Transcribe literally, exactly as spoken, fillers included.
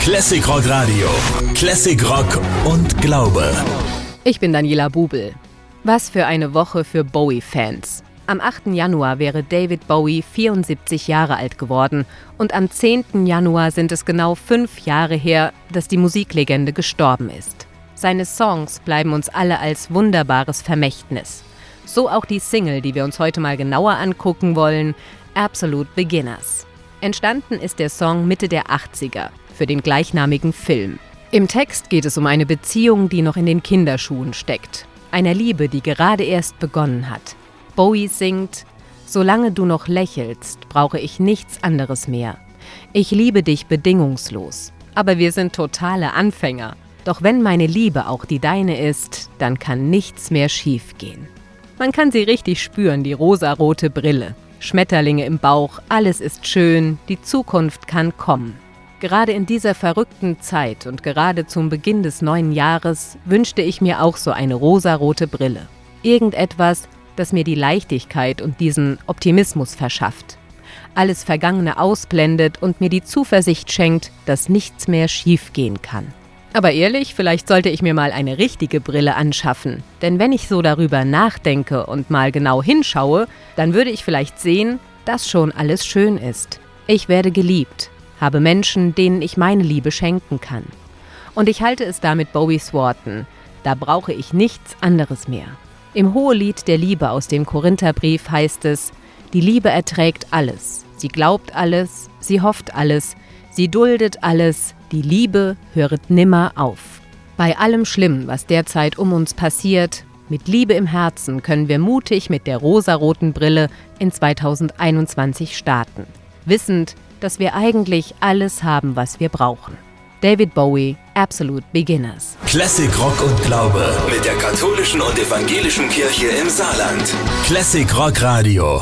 Classic Rock Radio. Classic Rock und Glaube. Ich bin Daniela Bubel. Was für eine Woche für Bowie-Fans. Am achten Januar wäre David Bowie vierundsiebzig Jahre alt geworden und am zehnten Januar sind es genau fünf Jahre her, dass die Musiklegende gestorben ist. Seine Songs bleiben uns alle als wunderbares Vermächtnis. So auch die Single, die wir uns heute mal genauer angucken wollen, Absolute Beginners. Entstanden ist der Song Mitte der achtziger für den gleichnamigen Film. Im Text geht es um eine Beziehung, die noch in den Kinderschuhen steckt. Einer Liebe, die gerade erst begonnen hat. Bowie singt: Solange du noch lächelst, brauche ich nichts anderes mehr. Ich liebe dich bedingungslos. Aber wir sind totale Anfänger. Doch wenn meine Liebe auch die deine ist, dann kann nichts mehr schiefgehen. Man kann sie richtig spüren, die rosarote Brille. Schmetterlinge im Bauch, alles ist schön, die Zukunft kann kommen. Gerade in dieser verrückten Zeit und gerade zum Beginn des neuen Jahres wünschte ich mir auch so eine rosarote Brille. Irgendetwas, das mir die Leichtigkeit und diesen Optimismus verschafft. Alles Vergangene ausblendet und mir die Zuversicht schenkt, dass nichts mehr schiefgehen kann. Aber ehrlich, vielleicht sollte ich mir mal eine richtige Brille anschaffen. Denn wenn ich so darüber nachdenke und mal genau hinschaue, dann würde ich vielleicht sehen, dass schon alles schön ist. Ich werde geliebt, habe Menschen, denen ich meine Liebe schenken kann. Und ich halte es da mit Bowies Worten: Da brauche ich nichts anderes mehr. Im Hohelied der Liebe aus dem Korintherbrief heißt es: Die Liebe erträgt alles, sie glaubt alles, sie hofft alles, sie duldet alles, die Liebe höret nimmer auf. Bei allem Schlimmen, was derzeit um uns passiert, mit Liebe im Herzen können wir mutig mit der rosaroten Brille in zweitausendeinundzwanzig starten. Wissend, dass wir eigentlich alles haben, was wir brauchen. David Bowie, Absolute Beginners. Classic Rock und Glaube mit der katholischen und evangelischen Kirche im Saarland. Classic Rock Radio.